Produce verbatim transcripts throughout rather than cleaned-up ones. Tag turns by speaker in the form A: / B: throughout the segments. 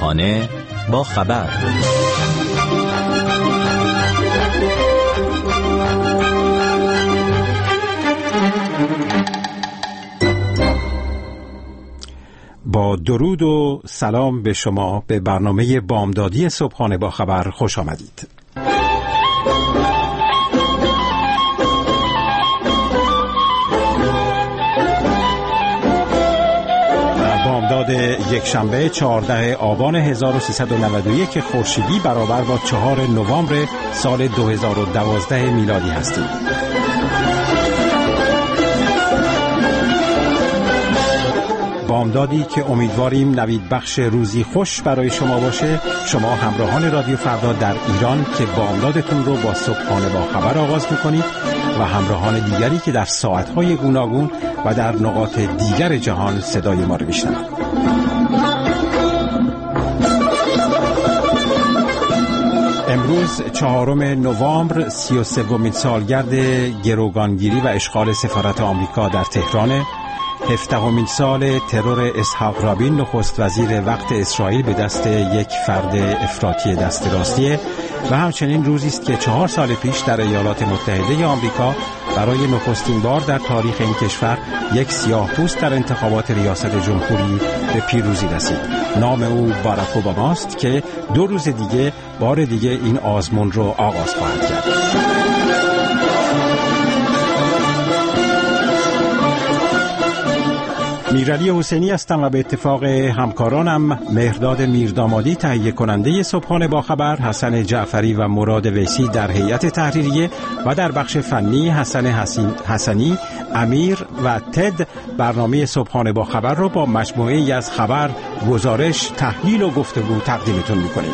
A: صبحانه با خبر.
B: با درود و سلام به شما، به برنامه بامدادی صبحانه با خبر خوش آمدید. بامداد یک شنبه چهاردهم آبان هزار و سیصد و نود و یک خورشیدی برابر با چهارم نوامبر سال دو هزار و دوازده میلادی هستیم. بامدادی که امیدواریم نوید بخش روزی خوش برای شما باشه. شما همراهان رادیو فردا در ایران که بامدادتون رو با صبحانه با خبر آغاز میکنید و همراهان دیگری که در ساعتهای گوناگون و در نقاط دیگر جهان صدای ما رو میشنوند. امروز چهارم نوامبر سی و سومین سالگرد گروگانگیری و اشغال سفارت آمریکا در تهرانه. هفدهمین سال ترور اسحاق رابین نخست وزیر وقت اسرائیل به دست یک فرد افراطی دست راستیه و همچنین روزی است که چهار سال پیش در ایالات متحده آمریکا برای نخستین بار در تاریخ این کشور یک سیاه‌پوست در انتخابات ریاست جمهوری به پیروزی رسید. نام او باراک اوباماست که دو روز دیگه بار دیگه این آزمون رو آغاز خواهد کرد. میرعلی حسینی هستم و به اتفاق همکارانم مهرداد میردامادی تهیه کننده صبحانه با خبر، حسن جعفری و مراد ویسی در هیئت تحریریه و در بخش فنی حسن حسنی، امیر و تد برنامه صبحانه با خبر رو با مجموعه‌ای از خبر، گزارش، تحلیل و گفتگو تقدیمتون می‌کنیم.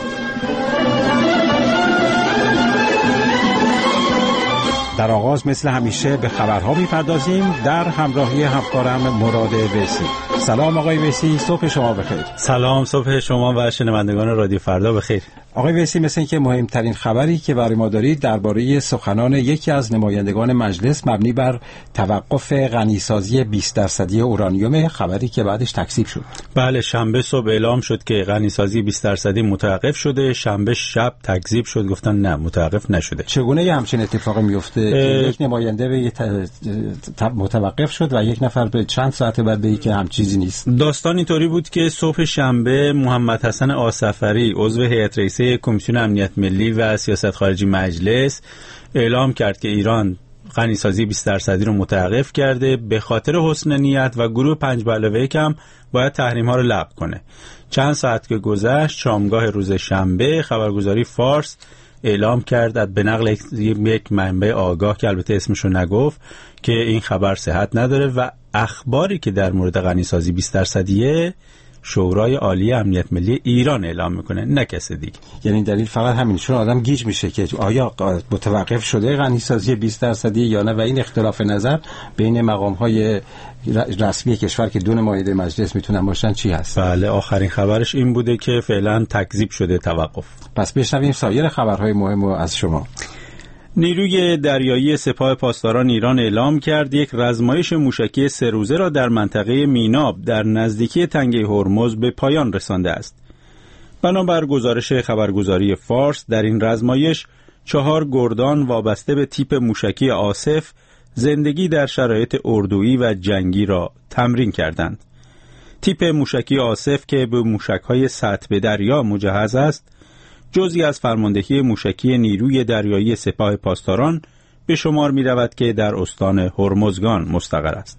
B: در آغاز مثل همیشه به خبرها میپردازیم در همراهی همکارم مراد ویسی. سلام آقای ویسی، صبح شما بخیر.
C: سلام، صبح شما و شنوندگان رادیو فردا بخیر.
B: آقای ویسی، مثل اینکه مهمترین خبری که برای ما دارید درباره سخنان یکی از نمایندگان مجلس مبنی بر توقف غنیسازی بیست درصدی اورانیوم، خبری که بعدش تکذیب شد.
C: بله، شنبه صبح اعلام شد که غنیسازی بیست درصدی متوقف شده، شنبه شب تکذیب شد، گفتن نه متوقف نشده.
B: چگونه یه همچین اتفاقی میفته که یک نماینده به ت... متوقف شد و یک نفر به چند ساعت بعد بگه که هم چیزی نیست؟
C: داستان اینطوری بود که صبح شنبه محمد حسن آصفری عضو هیئت رئیسه کمیسیون امنیت ملی و سیاست خارجی مجلس اعلام کرد که ایران غنیسازی بیست درصدی رو متوقف کرده، به خاطر حسن نیت و گروه پنج به علاوه یک هم باید تحریم ها رو لغو کنه. چند ساعت که گذشت، شامگاه روز شنبه، خبرگزاری فارس اعلام کرد به نقل یک منبع آگاه که البته اسمشو نگفت که این خبر صحت نداره و اخباری که در مورد غنیسازی بیست درصدیه شورای عالی امنیت ملی ایران اعلام میکنه، نه کسی دیگه.
B: یعنی دلیل فقط همین، چون آدم گیج میشه که آیا متوقف شده غنیسازی بیست درصدی یا نه، و این اختلاف نظر بین مقام‌های رسمی کشور که دو نماینده مجلس میتونن باشن چی هست؟
C: بله، آخرین خبرش این بوده که فعلا تکذیب شده توقف.
B: پس بشنویم سایر خبرهای مهم از شما.
C: نیروی دریایی سپاه پاسداران ایران اعلام کرد یک رزمایش موشکی سه روزه را در منطقه میناب در نزدیکی تنگه هرمز به پایان رسانده است. بنابر گزارش خبرگزاری فارس، در این رزمایش چهار گردان وابسته به تیپ موشکی آصف زندگی در شرایط اردویی و جنگی را تمرین کردند. تیپ موشکی آصف که به موشک‌های سطح به دریا مجهز است، جزئی از فرماندهی موشکی نیروی دریایی سپاه پاسداران به شمار می رود که در استان هرمزگان مستقر است.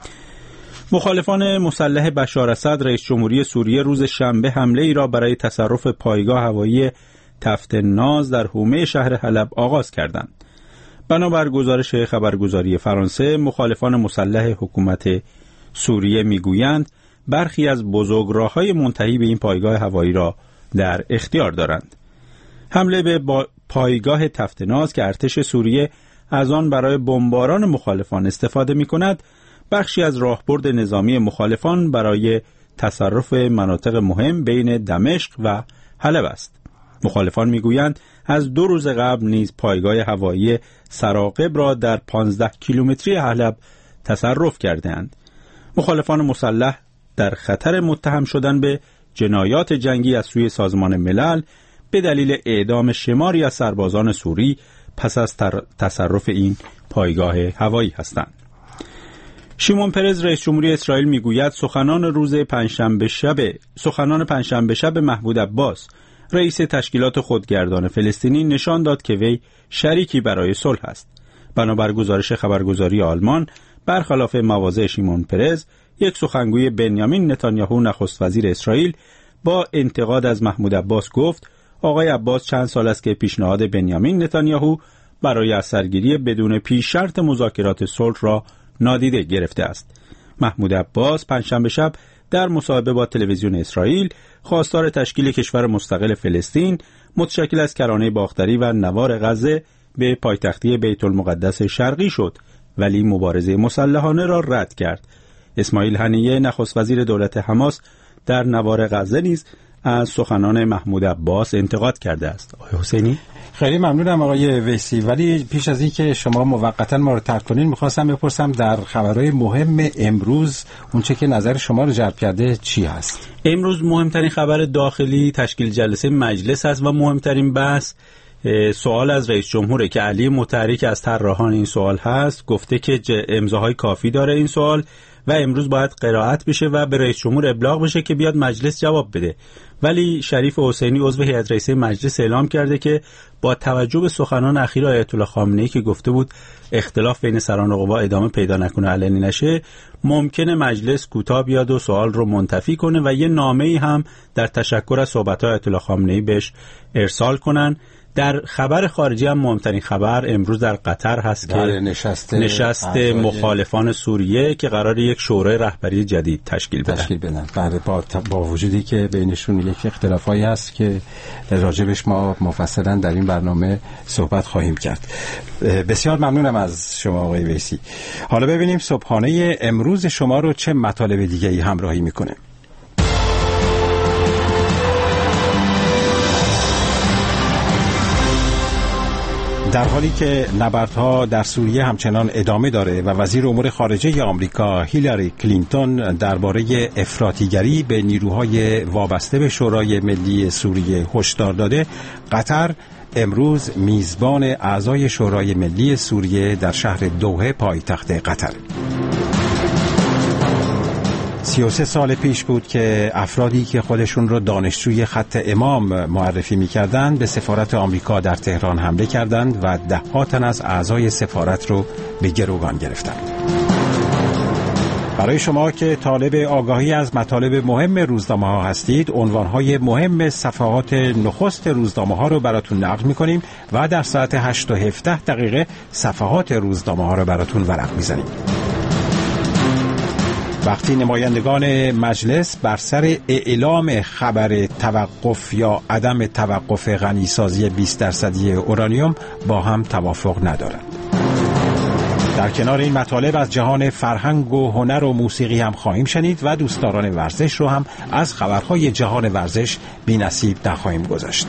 C: مخالفان مسلح بشار اسد رئیس جمهوری سوریه روز شنبه حمله ای را برای تصرف پایگاه هوایی تفت ناز در حومه شهر حلب آغاز کردند. بنابر گزارش خبرگزاری فرانسه، مخالفان مسلح حکومت سوریه میگویند برخی از بزرگراه‌های منتهی به این پایگاه هوایی را در اختیار دارند. حمله به پایگاه تفت ناز که ارتش سوریه از آن برای بمباران مخالفان استفاده می‌کند، بخشی از راهبرد نظامی مخالفان برای تصرف مناطق مهم بین دمشق و حلب است. مخالفان میگویند از دو روز قبل نیز پایگاه هوایی سراقب را در پانزده کیلومتری حلب تصرف کرده‌اند. مخالفان مسلح در خطر متهم شدن به جنایات جنگی از سوی سازمان ملل به دلیل اعدام شماری از سربازان سوری پس از تصرف این پایگاه هوایی هستند. شیمون پرز رئیس جمهوری اسرائیل میگوید سخنان روز پنجشنبه شب سخنان پنجشنبه شب محمود عباس رئیس تشکیلات خودگردان فلسطینی نشان داد که وی شریکی برای صلح است. بنابر گزارش خبرگزاری آلمان، برخلاف مواضع شیمون پرز، یک سخنگوی بنیامین نتانیاهو نخست وزیر اسرائیل با انتقاد از محمود عباس گفت آقای عباس چند سال است که پیشنهاد بنیامین نتانیاهو برای اثرگیری بدون پیش شرط مذاکرات صلح را نادیده گرفته است. محمود عباس پنجشنبه شب در مصاحبه با تلویزیون اسرائیل خواستار تشکیل کشور مستقل فلسطین متشکل از کرانه باختری و نوار غزه به پایتختی بیت المقدس شرقی شد، ولی مبارزه مسلحانه را رد کرد. اسماعیل هنیه نخست وزیر دولت حماس در نوار غزه نیز از سخنان محمود عباس انتقاد کرده است. آقای حسینی؟
B: خیلی ممنونم آقای ویسی، ولی پیش از این که شما موقتا ما رو ترک کنین میخواستم بپرسم در خبرهای مهم امروز اون چه که نظر شما رو جلب کرده چی هست؟
C: امروز مهمترین خبر داخلی تشکیل جلسه مجلس است و مهمترین بحث سوال از رئیس جمهوره که علی متحری که از طراحان این سوال هست گفته که امضاهای کافی داره این سوال و امروز باید قرائت بشه و به رئیس جمهور ابلاغ بشه که بیاد مجلس جواب بده. ولی شریف حسینی عضو هیئت رئیسه مجلس اعلام کرده که با توجه به سخنان اخیر آیت الله خامنه‌ای که گفته بود اختلاف بین سران قوا ادامه پیدا نکنه علنی نشه، ممکنه مجلس کوتاه بیاد و سوال رو منتفی کنه و یه نامه‌ای هم در تشکر از صحبت‌های آیت الله خامنه‌ای بهش ارسال کنن. در خبر خارجی هم مهمترین خبر امروز در قطر هست که
B: نشست,
C: نشست مخالفان سوریه که قرار یک شورای رهبری جدید تشکیل بدن.
B: تشکیل بدن. بله، با, با وجودی که بینشون یک اختلافایی هست که راجبش ما مفصلا در این برنامه صحبت خواهیم کرد. بسیار ممنونم از شما آقای ویسی. حالا ببینیم صبحانه امروز شما رو چه مطالب دیگه‌ای همراهی میکنه. در حالی که نبردها در سوریه همچنان ادامه داره و وزیر امور خارجه آمریکا هیلاری کلینتون درباره افراطیگری به نیروهای وابسته به شورای ملی سوریه هشدار داده، قطر امروز میزبان اعضای شورای ملی سوریه در شهر دوحه پایتخت قطر. سی و سه سال پیش بود که افرادی که خودشون رو دانشجوی خط امام معرفی می‌کردند به سفارت آمریکا در تهران حمله کردند و ده ها تن از اعضای سفارت رو به گروگان گرفتند. برای شما که طالب آگاهی از مطالب مهم روزنامه‌ها هستید، عنوان‌های مهم صفحات نخست روزنامه‌ها رو براتون نقل می‌کنیم و در ساعت هشت و هفده دقیقه صفحات روزنامه‌ها رو براتون ورق می‌زنیم. وقتی نمایندگان مجلس بر سر اعلام خبر توقف یا عدم توقف غنیسازی بیست درصدی اورانیوم با هم توافق ندارند. در کنار این مطالب از جهان فرهنگ و هنر و موسیقی هم خواهیم شنید و دوستداران ورزش رو هم از خبرهای جهان ورزش بی‌نصیب نخواهیم گذاشت.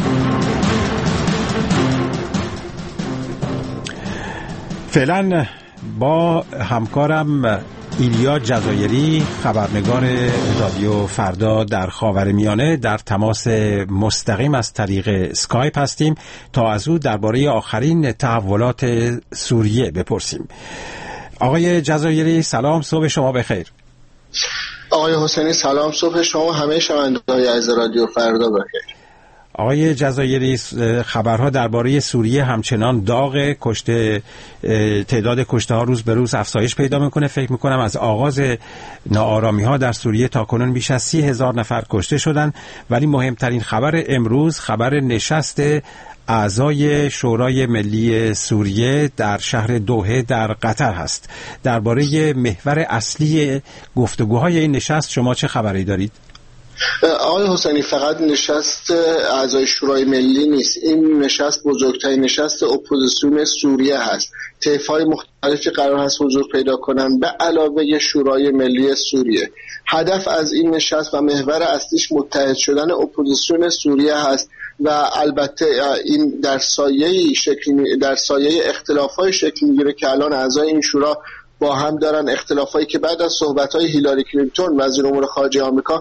B: فعلا با همکارم ایلیا جزایری خبرنگار رادیو فردا در خاورمیانه در تماس مستقیم از طریق اسکایپ هستیم تا از او درباره آخرین تحولات سوریه بپرسیم. آقای جزایری سلام، صبح شما بخیر.
D: آقای حسینی سلام، صبح شما همه شنوندگان از رادیو فردا بخیر.
B: آقای جزایری، خبرها درباره سوریه همچنان داغ، کشته تعداد کشته ها روز به روز افزایش پیدا میکنه. فکر میکنم از آغاز ناآرامی ها در سوریه تا کنون بیش از سی هزار نفر کشته شدن، ولی مهمترین خبر امروز خبر نشست اعضای شورای ملی سوریه در شهر دوحه در قطر هست. درباره محور اصلی گفتگوهای این نشست شما چه خبری دارید؟
D: آقای حسینی، فقط نشست اعضای شورای ملی نیست، این نشست بزرگترین نشست اپوزیسیون سوریه هست. طیف‌های مختلفی قرار هست حضور پیدا کنند به علاوه شورای ملی سوریه. هدف از این نشست و محور اصلیش متحد شدن اپوزیسیون سوریه هست و البته این در سایه شکل در سایه اختلاف‌های شکل می‌گیره که الان اعضای این شورا با هم دارن، اختلافایی که بعد از صحبت‌های هیلاری کلینتون وزیر امور خارجه آمریکا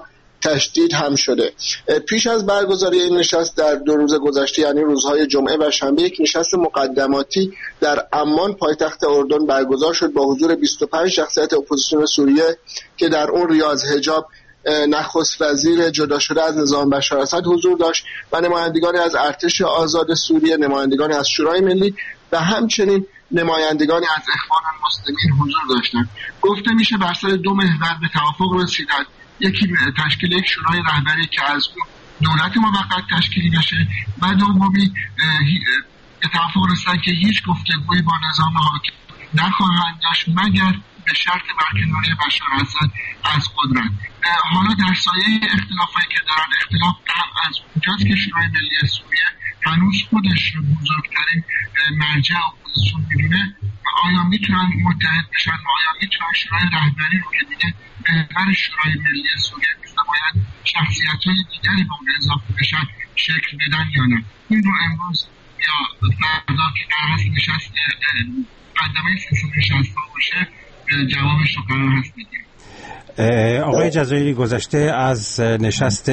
D: تشدید هم شده. پیش از برگزاری این نشست در دو روز گذشته یعنی روزهای جمعه و شنبه یک نشست مقدماتی در عمان پایتخت اردن برگزار شد با حضور بیست و پنج شخصیت اپوزیسیون سوریه که در اون ریاض حجاب نخست وزیر جدا شده از نظام بشار اسد حضور داشت و نمایندگانی از ارتش آزاد سوریه، نمایندگانی از شورای ملی و همچنین نمایندگانی از اخوان المسلمین حضور داشتند. گفته میشه بر سر دو محور به توافق رسیدند. یکی تشکیل یک شورای رهبری که از اون دولت موقت تشکیل بشه و دومی به توافق رسیدند که هیچ گفتگویی با نظام حاکم نخواهند داشت مگر به شرط برکناری بشار اسد از قدرت. حالا در سایه اختلافایی که دارن، اختلاف هم از اونجاست که شورای ملی سوریه هنوز خودش بزرگترین مرجع اپوزیسیون میدونه و آیا میتونن متحد بشن و آیا میتونن شورای رهبری رو که دیگه بهتر شورای ملی سوریه نیست و باید شخصیت‌های دیگری به اون اضافه بشن شکل بدن یا نه. این رو امروز یا فردا که در هست نشست مقدمه سلسله نشست‌ها باشه جوابش رو قرار هست میگیم.
B: آقای جزایری، گذشته از نشست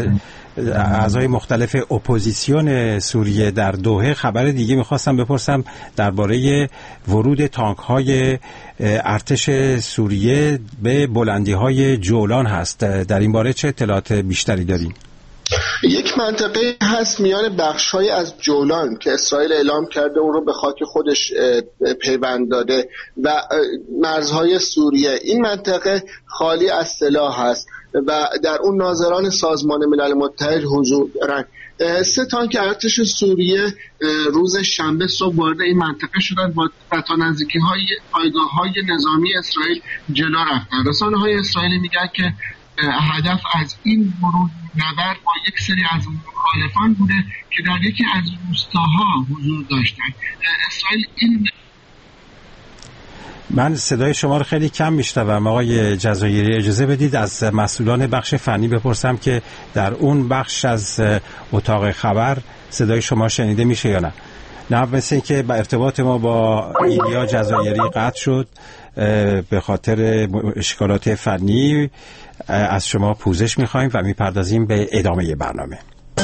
B: اعضای مختلف اپوزیسیون سوریه در دوحه خبر دیگه میخواستم بپرسم درباره ورود تانک های ارتش سوریه به بلندی های جولان هست. در این باره چه اطلاعات بیشتری داریم؟
D: یک منطقه هست میان بخش‌های از جولان که اسرائیل اعلام کرده اون رو به خاک خودش پیوند داده و مرزهای سوریه. این منطقه خالی از سلاح هست و در اون ناظران سازمان ملل متحد حضور دارند. سه تانک ارتش سوریه روز شنبه صبح وارد این منطقه شدن با تا نزدیکی‌های پایگاه‌های نظامی اسرائیل جلو رفتن. رسانه‌های اسرائیلی میگن که هدف از این ورود نبرد با یک سری از مخالفان بوده که در یکی از روستاها حضور داشتن. اسرائیل این
B: من صدای شما رو خیلی کم میشنوم آقای جزایری. اجازه بدید از مسئولان بخش فنی بپرسم که در اون بخش از اتاق خبر صدای شما شنیده میشه یا نه؟ نه، مثل که با ارتباط ما با ایلیا جزایری قطع شد به خاطر اشکالات فنی. از شما پوزش میخوایم و میپردازیم به ادامه برنامه.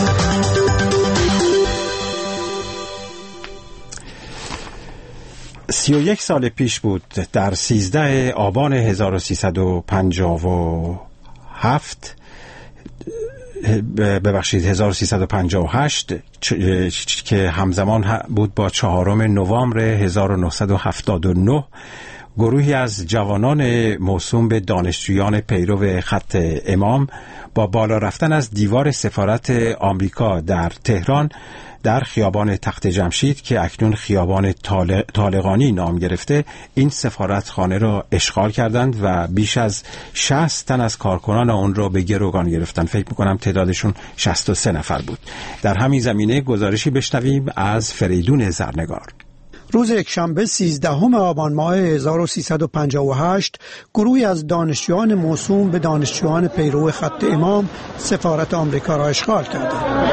B: سی و یک سال پیش بود، در سیزده آبان هزار و سیصد و پنجاه و هفت ببخشید هزار و سیصد و پنجاه و هشت که همزمان بود با چهارم نوامبر هزار و نهصد و هفتاد و نه، گروهی از جوانان موسوم به دانشجویان پیرو خط امام با بالا رفتن از دیوار سفارت آمریکا در تهران در خیابان تخت جمشید که اکنون خیابان طالقانی نام گرفته، این سفارت خانه را اشغال کردند و بیش از شصت تن از کارکنان آن را به گروگان گرفتند. فکر میکنم تعدادشون شصت و سه نفر بود. در همین زمینه گزارشی بشنویم از فریدون زرنگار.
E: روز یکشنبه سیزدهم آبان ماه هزار و سیصد و پنجاه و هشت گروهی از دانشجویان موسوم به دانشجویان پیرو خط امام سفارت آمریکا را اشغال کردند.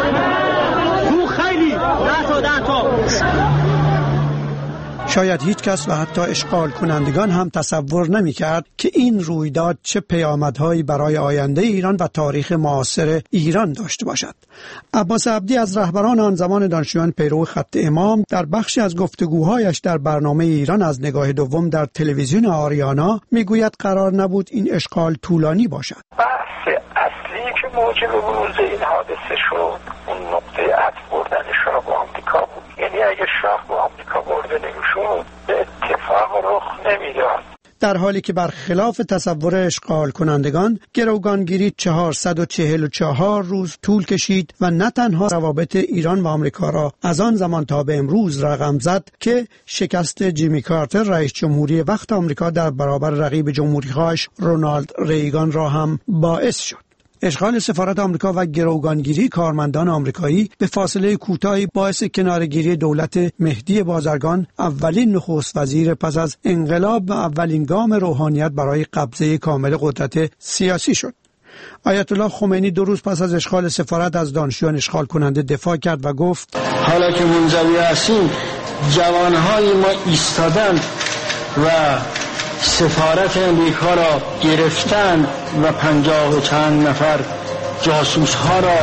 E: شاید هیچ کس و حتی اشغال کنندگان هم تصور نمی کرد که این رویداد چه پیامدهایی برای آینده ایران و تاریخ معاصر ایران داشته باشد. عباس عبدی از رهبران آن زمان دانشجویان پیرو خط امام در بخشی از گفتگوهایش در برنامه ایران از نگاه دوم در تلویزیون آریانا میگوید قرار نبود این اشغال طولانی باشد.
F: بحث اصلی که موجب بروز این حادثه شد اون نقطه عطف بردن شاه با آمریکا بود. یعنی اگه شاه با آمریکا برده نمیشد به اتفاق رخ نمیداد.
E: در حالی که برخلاف تصور اشغال کنندگان گروگانگیری چهارصد و چهل و چهار روز طول کشید و نه تنها روابط ایران و آمریکا را از آن زمان تا به امروز رقم زد که شکست جیمی کارتر رئیس جمهوری وقت آمریکا در برابر رقیب جمهوری‌خواهش رونالد ریگان را هم باعث شد. اشغال سفارت آمریکا و گروگانگیری کارمندان آمریکایی به فاصله کوتاهی باعث کناره‌گیری دولت مهدی بازرگان، اولین نخست وزیر پس از انقلاب و اولین گام روحانیت برای قبضه کامل قدرت سیاسی شد. آیت الله خمینی دو روز پس از اشغال سفارت از دانشجویان اشغال کننده دفاع کرد و گفت:
G: حالا که منزوی هستیم جوانهای ما ایستادند و سفارت امریکا را گرفتند و پنجاه و چند نفر جاسوس ها را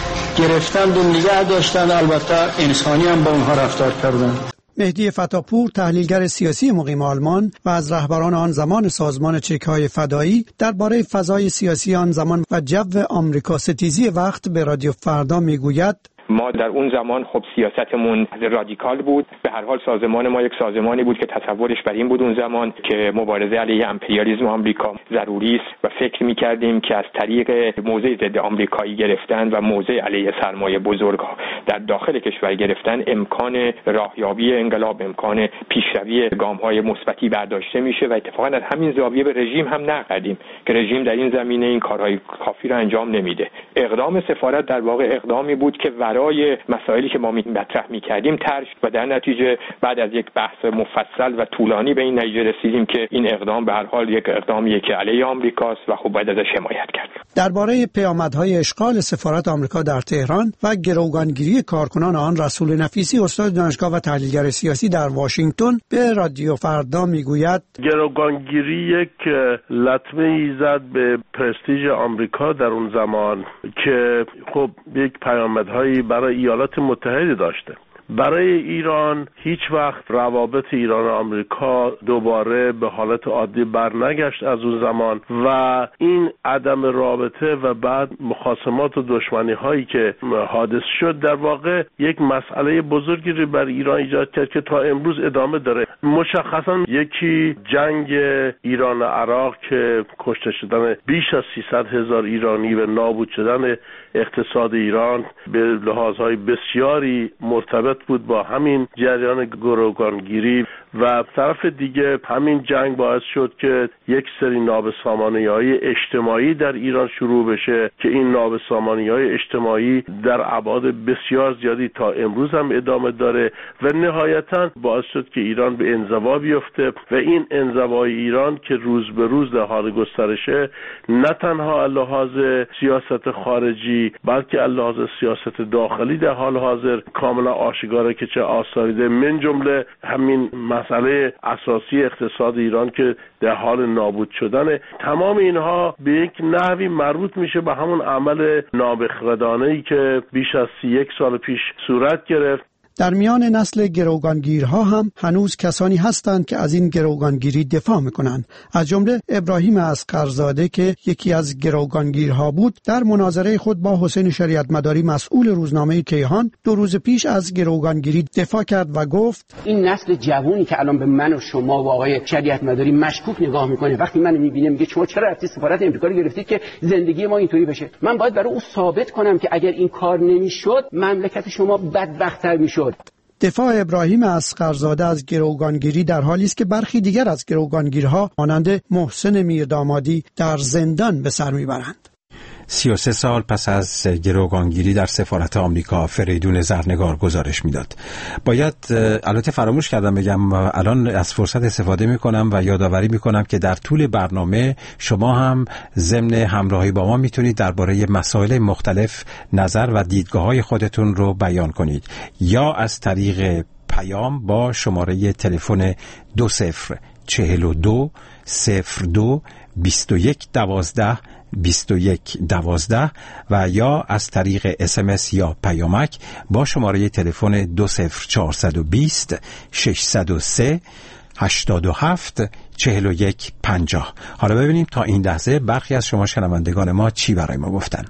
G: گرفتند و نگه داشتند، البته انسانی هم با اونها رفتار کردند.
E: مهدی فتاپور، تحلیلگر سیاسی مقیم آلمان و از رهبران آن زمان سازمان چک‌های فدایی، درباره فضای سیاسی آن زمان و جو آمریکا ستیزی وقت به رادیو فردا میگوید:
H: ما در اون زمان خب سیاستمون رادیکال بود. به هر حال سازمان ما یک سازمانی بود که تصورش بر این بود اون زمان که مبارزه علیه امپریالیسم آمریکا ضروری است و فکر می‌کردیم که از طریق موضع ضد آمریکایی گرفتن و موضع علیه سرمایه بزرگ‌ها در داخل کشور گرفتن امکان راهیابی انقلاب، امکان پیشروی گام‌های مثبتی برداشته میشه و اتفاقا در همین زاویه به رژیم هم نقد کردیم که رژیم در این زمینه این کارهای کافی را انجام نمیده. اقدام سفارت در واقع اقدامی بود که برای مسائلی که ما مطرح می‌کردیم طرح و در نتیجه بعد از یک بحث مفصل و طولانی به این نتیجه رسیدیم که این اقدام به هر حال یک اقدامیه که علیه آمریکاست و خب باید ازش حمایت کرد.
E: درباره پیامدهای اشغال سفارت آمریکا در تهران و گروگانگیری کارکنان آن، رسول نفیسی، استاد دانشگاه و تحلیلگر سیاسی در واشنگتن، به رادیو فردا میگوید:
I: گروگانگیری یک لطمه‌ای زد به پرستیژ آمریکا در اون زمان که خب یک پیامدهایی برای ایالات متحده داشته. برای ایران هیچ وقت روابط ایران و آمریکا دوباره به حالت عادی برنگشت از اون زمان و این عدم رابطه و بعد مخاصمات و دشمنی هایی که حادث شد در واقع یک مسئله بزرگی رو بر ایران ایجاد کرد که تا امروز ادامه داره. مشخصا یکی جنگ ایران و عراق که کشته شدن بیش از سیصد هزار ایرانی و نابود شدن اقتصاد ایران به لحاظهای بسیاری مرتبط بود با همین جریان گروگانگیری و طرف دیگه همین جنگ باعث شد که یک سری نابسامانی‌های اجتماعی در ایران شروع بشه که این نابسامانی‌های اجتماعی در ابعاد بسیار زیادی تا امروز هم ادامه داره و نهایتاً باعث شد که ایران به انزوا بیفته و این انزوای ایران که روز به روز در حال گسترشه، نه تنها لحاظ سیاست خارجی بلکه لحاظ سیاست داخلی در حال حاضر کاملا آشکاره که چه آثاری داره، من جمله همین مسئله اساسی اقتصاد ایران که در حال نابود شدن. تمام اینها به یک نحوی مربوط میشه به همون عمل نابخردانه‌ای که بیش از سی یک سال پیش صورت گرفت.
E: در میان نسل گروگانگیرها هم هنوز کسانی هستند که از این گروگانگیری دفاع میکنند. از جمله ابراهیم اصغرزاده که یکی از گروگانگیرها بود، در مناظره خود با حسین شریعت مداری مسئول روزنامه کیهان دو روز پیش از گروگانگیری دفاع کرد و گفت:
J: این نسل جوانی که الان به من و شما و آقای شریعت مداری مشکوک نگاه میکنه، وقتی منو میبینه میگه شما چرا رفتی سفارت امریکا رو گرفتید که زندگی ما اینطوری بشه، من باید برای او ثابت کنم که اگر این کار نمیشد مملکت شما بدبخت‌تر میشد.
E: دفاع ابراهیم اصغرزاده از گروگانگیری در حالی است که برخی دیگر از گروگانگیرها مانند محسن میردامادی در زندان به سر میبرند.
B: سی و سه سال پس از گروگانگیری در سفارت آمریکا، فریدون زرنگار گزارش میداد. باید البته فراموش کردم بگم و الان از فرصت استفاده میکنم و یادآوری میکنم که در طول برنامه شما هم ضمن همراهی با ما میتونید درباره مسائل مختلف نظر و دیدگاه‌های خودتون رو بیان کنید، یا از طریق پیام با شماره تلفن دو صفر چهل و دو صفر دو بیست و یک دوازده بیست و یک دوازده و یا از طریق اس ام اس یا پیامک با شماره تلفن دو صفر چهارصد و بیست ششصد و سه هشتاد و هفت چهل و یک پنجاه. حالا ببینیم تا این لحظه برخی از شما شنوندگان ما چی برای ما گفتن.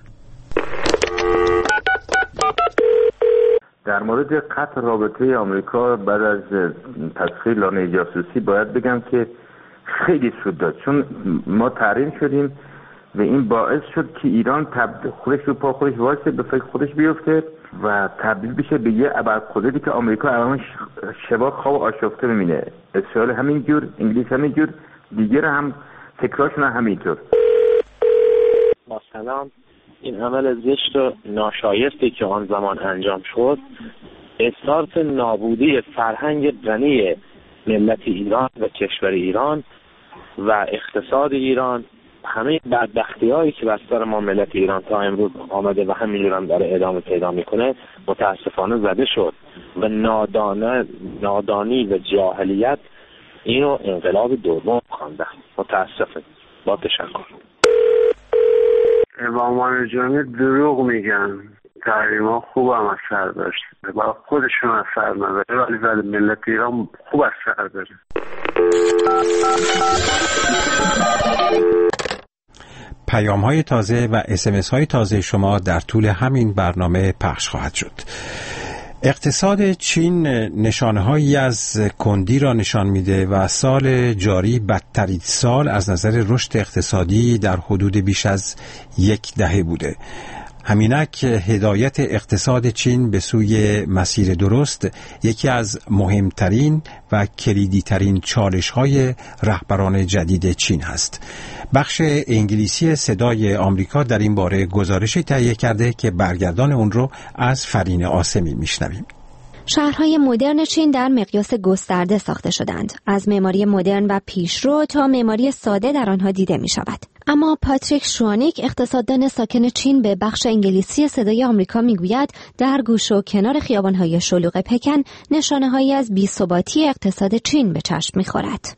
K: در مورد قطع رابطه آمریکا بعد از تسخیر لانه جاسوسی باید بگم که خیلی سود داد، چون ما تحریم شدیم و این باعث شد که ایران تبدیل خودش رو پا خودش واسه به فکر خودش بیفته و تبدیل بشه به یه ابرقدرتی که آمریکا الان شبا خواب آشفته می‌بینه. اسرائیل همینجور، انگلیس همینجور، دیگر هم فکراشون همینطور.
L: با سلام، این عمل زشت و ناشایستی که آن زمان انجام شد استارت نابودی فرهنگ غنی ملت ایران و کشور ایران و اقتصاد ایران، همه بدبختی هایی که بر سر ما ملت ایران تا امروز آمده و همینجور هم داره ادامه پیدا میکنه متاسفانه زده شد و نادانه نادانی و جاهلیت اینو انقلاب دوم خواندن. متاسفم. با تشکر.
M: با عنوان جمعه دروغ میگن. تحریما خوب هم اثر داشت، با خودشون اثر نداره ولی برای ملت ایران خوب اثر داره.
B: پیام های تازه و اس ام اس های تازه شما در طول همین برنامه پخش خواهد شد. اقتصاد چین نشانه هایی از کندی را نشان میده و سال جاری بدترین سال از نظر رشد اقتصادی در حدود بیش از یک دهه بوده. همینک هدایت اقتصاد چین به سوی مسیر درست یکی از مهمترین و کلیدیترین چالش‌های رهبران جدید چین هست. بخش انگلیسی صدای آمریکا در این باره گزارشی تهیه کرده که برگردان اون رو از فرین آسمی میشنویم.
N: شهرهای مدرن چین در مقیاس گسترده ساخته شدند. از معماری مدرن و پیشرو تا معماری ساده در آنها دیده می شود. اما پاتریک شوانیک، اقتصاددان ساکن چین، به بخش انگلیسی صدای آمریکا میگوید در گوش و کنار خیابان‌های شلوغ پکن نشانه‌هایی از بی‌ثباتی اقتصاد چین به چشم می‌خورد.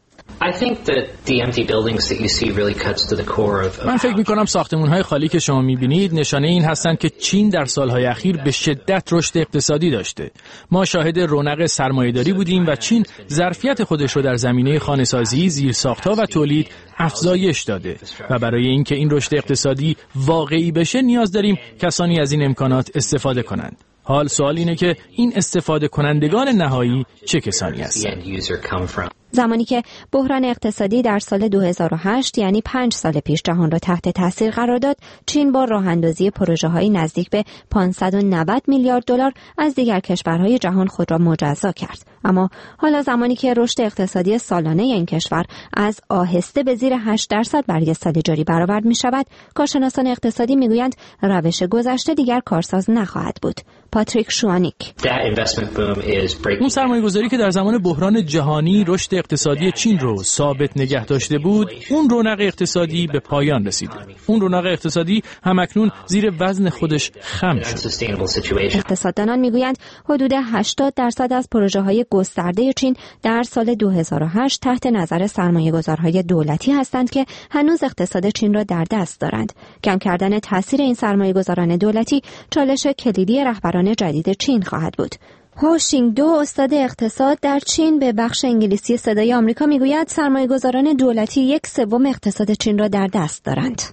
O: من فکر می‌کنم ساختمان‌های خالی که شما می‌بینید نشانه این هستند که چین در سال‌های اخیر به شدت رشد اقتصادی داشته. ما شاهد رونق سرمایه‌داری بودیم و چین ظرفیت خودش رو در زمینه خانه‌سازی، زیرساخت‌ها و تولید افزایش داده و برای اینکه این رشد اقتصادی واقعی بشه نیاز داریم کسانی از این امکانات استفاده کنند. حال سوال اینه که این استفاده کنندگان نهایی چه کسانی هستند؟
N: زمانی که بحران اقتصادی در سال دو هزار و هشت یعنی پنج سال پیش جهان را تحت تاثیر قرار داد، چین با راه اندازی پروژه‌های نزدیک به پانصد و نود میلیارد دلار از دیگر کشورهای جهان خود را مجزا کرد. اما حالا زمانی که رشد اقتصادی سالانه این کشور از آهسته به زیر هشت درصد برای سال جاری برآورد می‌شود، کارشناسان اقتصادی می‌گویند روش گذشته دیگر کارساز نخواهد بود. پاتریک شوانیک:
O: اون سرمایه‌گذاری که در زمان بحران جهانی رشد اقتصادی چین رو ثابت نگه داشته بود، اون رونق اقتصادی به پایان رسید. اون رونق اقتصادی همکنون زیر وزن خودش خم شد.
N: اقتصاددانان میگویند حدود هشتاد درصد از پروژه‌های گسترده چین در سال دو هزار و هشت تحت نظر سرمایه‌گذارهای دولتی هستند که هنوز اقتصاد چین را در دست دارند. کم کردن تاثیر این سرمایه‌گذاران دولتی چالش کلیدی رهبران جدید چین خواهد بود. هو شینگ دو، استاد اقتصاد در چین، به بخش انگلیسی صدای آمریکا میگوید سرمایه‌گذاران دولتی یک سوم اقتصاد چین را در دست دارند.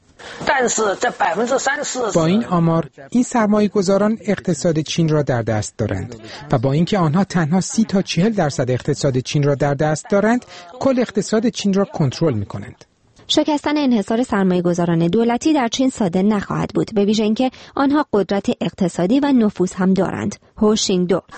P: با این آمار این سرمایه‌گذاران اقتصاد چین را در دست دارند و با اینکه آنها تنها سی تا چهل درصد اقتصاد چین را در دست دارند، کل اقتصاد چین را کنترل می‌کنند.
N: شکستن انحصار سرمایه‌گذاران دولتی در چین ساده نخواهد بود، به ویژه اینکه آنها قدرت اقتصادی و نفوذ هم دارند. هو شینگ دو: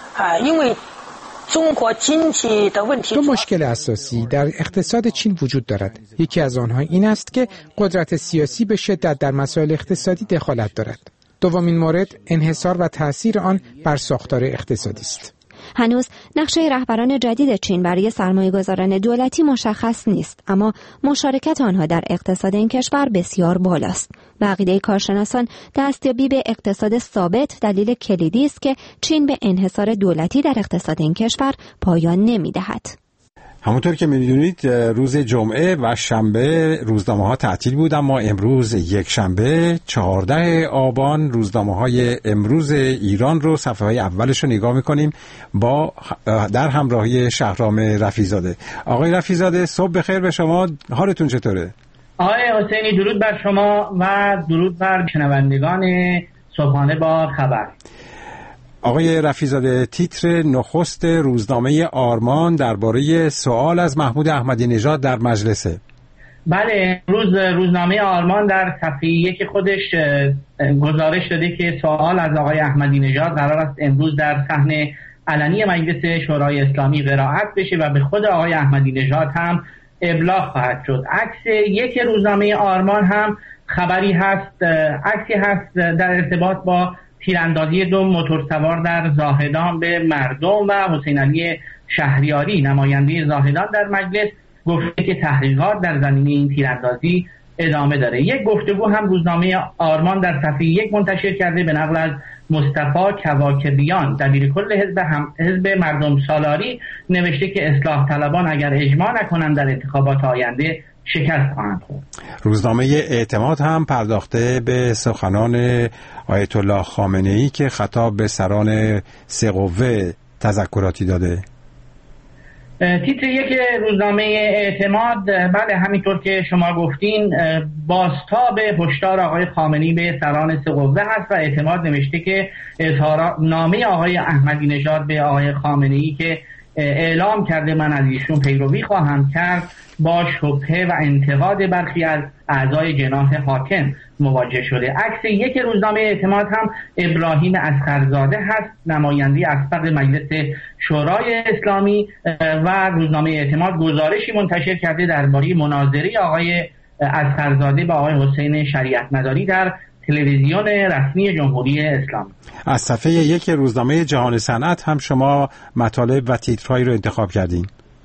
P: دو مشکل اساسی در اقتصاد چین وجود دارد. یکی از آنها این است که قدرت سیاسی به شدت در مسائل اقتصادی دخالت دارد. دومین مورد انحصار و تأثیر آن بر ساختار اقتصادی است.
N: هنوز نقشه رهبران جدید چین برای سرمایه‌گذاران دولتی مشخص نیست، اما مشارکت آنها در اقتصاد این کشور بسیار بالاست. به عقیده کارشناسان، دستیابی به اقتصاد ثابت دلیل کلیدی است که چین به انحصار دولتی در اقتصاد این کشور پایان نمی‌دهد.
B: همونطور که می‌دونید روز جمعه و شنبه روزنامه‌ها تعطیل بود، اما امروز یک شنبه چهارده آبان روزنامه‌های امروز ایران رو صفحه‌های اولش رو نگاه می‌کنیم با در همراهی شهرام رفیع‌زاده. آقای رفیع‌زاده صبح بخیر به شما، حالتون چطوره؟
Q: آقای حسینی درود بر شما و درود بر شنوندگان صبحانه با خبر.
B: آقای رفیع‌زاده، تیتر نخست روزنامه آرمان درباره سوال از محمود احمدی نژاد در مجلسه.
Q: بله، امروز روزنامه آرمان در صفحه یک خودش گزارش داده که سوال از آقای احمدی نژاد قرار است امروز در صحن علنی مجلس شورای اسلامی قرائت بشه و به خود آقای احمدی نژاد هم ابلاغ خواهد شد. عکس یک روزنامه آرمان هم خبری هست، عکسی هست در ارتباط با تیراندازی دو موتورسوار در زاهدان به مردم و حسین علی شهریاری نماینده زاهدان در مجلس گفته که تحقیقات در زمینه این تیراندازی ادامه داره. یک گفتگو هم روزنامه آرمان در صفحه یک منتشر کرده به نقل از مصطفی کواکبیان دبیر کل حزب هم حزب مردم سالاری، نوشته که اصلاح طلبان اگر اجماع نکنند در انتخابات آینده شکست خواهند خورد.
B: روزنامه اعتماد هم پرداخته به سخنان آیت الله خامنه‌ای که خطاب به سران سه قوه تذکراتی داده.
Q: تیتر یک روزنامه اعتماد، بله همینطور که شما گفتین، بازتاب هشدار آقای خامنه‌ای به سران سه قوه هست و اعتماد نوشته که اظهارنامه آقای احمدی نژاد به آقای خامنه‌ای که اعلام کرده من از ایشون پیروی خواهم کرد با شبهه و انتقاد برخی از اعضای جناح حاکم مواجه شده. عکس یک روزنامه اعتماد هم ابراهیم اصغرزاده هست، نماینده اسبق مجلس شورای اسلامی، و روزنامه اعتماد گزارشی منتشر کرده درباره مناظره آقای اصغرزاده با آقای حسین شریعت مداری در تلویزیون رسمی جمهوری اسلامی.
B: از صفحه یک روزنامه جهان صنعت هم شما مطالب و تیترهایی رو انتخاب کردین.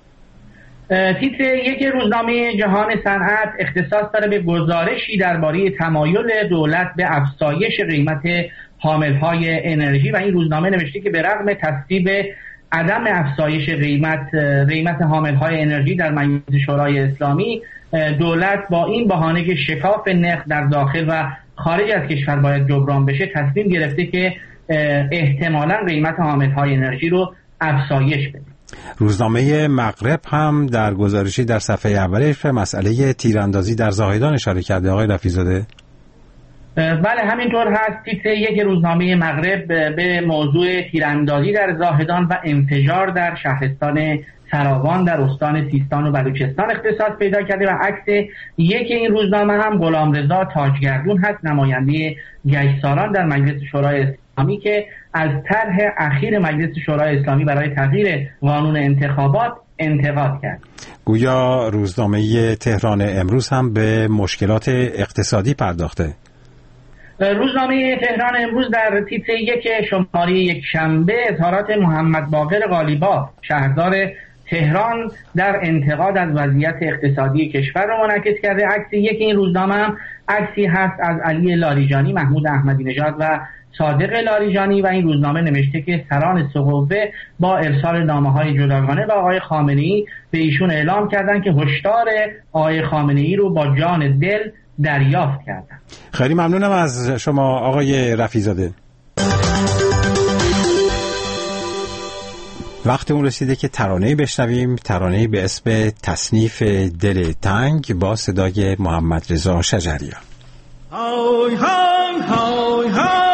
Q: تیتر یک روزنامه جهان صنعت اختصاص داره به گزارشی درباره تمایل دولت به افزایش قیمت حاملهای انرژی و این روزنامه نوشته که به رغم تصویب عدم افزایش قیمت قیمت حاملهای انرژی در مجلس شورای اسلامی، دولت با این بهانه که شکاف نرخ در داخل و خارج از کشور باید جبران بشه تصمیم گرفته که احتمالاً قیمت حاملهای انرژی رو افزایش بده.
B: روزنامه مغرب هم در گزارشی در صفحه اولش به مسئله تیراندازی در زاهدان اشاره کرده. آقای رفیع‌زاده؟
Q: بله همینطور هست. تیتر یک روزنامه مغرب به موضوع تیراندازی در زاهدان و انفجار در شهرستان سراوان در استان سیستان و بلوچستان اختصاص پیدا کرده و عکس یک این روزنامه هم غلامرضا تاجگردون هست، نماینده گشتسالان در مجلس شورای اسلامی که از طرح اخیر مجلس شورای اسلامی برای تغییر قانون انتخابات انتقاد کرد.
B: گویا روزنامه تهران امروز هم به مشکلات اقتصادی پرداخته.
Q: روزنامه تهران امروز در تیتر یک شماره یک شنبه اظهارات محمد باقر قالیباف شهردار تهران در انتقاد از وضعیت اقتصادی کشور را منعکس کرده. عکس یک این روزنامه هم عکسی هست از علی لاریجانی، محمود احمدی نژاد و صادق لاریجانی و این روزنامه نوشته که سران سه قوه با ارسال نامه‌های جداگانه به آقای خامنه‌ای به ایشون اعلام کردند که هشدار آقای خامنه‌ای رو با جان دل دریافت کردند.
B: خیلی ممنونم از شما آقای رفیع‌زاده. وقت اون رسیده که ترانه‌ای بشنویم، ترانه‌ای به اسم تصنیف دل تنگ با صدای محمد رضا شجریان.
R: های های های های